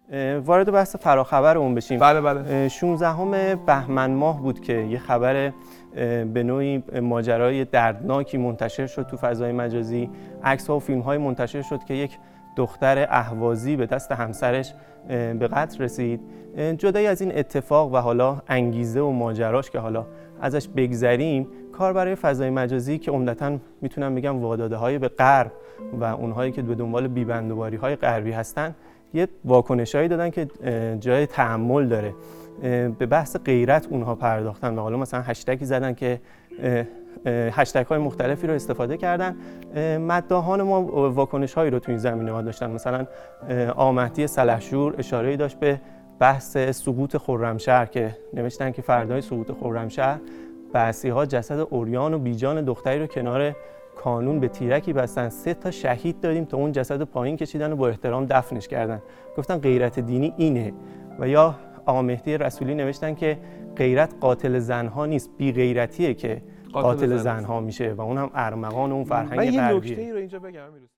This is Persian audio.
وارد بحث فراخبرمون بشیم. بله. 16 بهمن ماه بود که یه خبر به نوعی ماجرای دردناکی منتشر شد تو فضای مجازی. عکس‌ها و فیلم‌های منتشر شد که یک دختر اهوازی به دست همسرش به قتل رسید. جدای از این اتفاق و حالا انگیزه و ماجراش که حالا ازش بگذریم، کار برای فضای مجازی که عمدتاً میتونم بگم واداده‌های به غرب و اونهایی که به دنبال بی‌بندوباری‌های غربی هستن یه واکنشایی دادن که جای تأمل داره. به بحث غیرت اونها پرداختن و حالا مثلا هشتگی زدن که هشتگ‌های مختلفی رو استفاده کردن. مداحان ما واکنش‌هایی رو تو این زمینه داشتن. مثلا آقا مهدی سلحشور اشاره‌ای داشت به بحث سقوط خرمشهر که نوشتن که فردای سقوط خرمشهر بعثی‌ها جسد عریان و بیجان دختری رو کنار کانون به تیرکی بستن، 3 تا شهید دادیم تا اون جسد پایین کشیدن و با احترام دفنش کردن. گفتن غیرت دینی اینه. و یا آقا مهدی رسولی نوشتن که غیرت قاتل زنها نیست، بی غیرتیه که قاتل زنها میشه و اونم ارمغان و اون فرهنگ غربیه. من یه نکته‌ای رو اینجا بگم.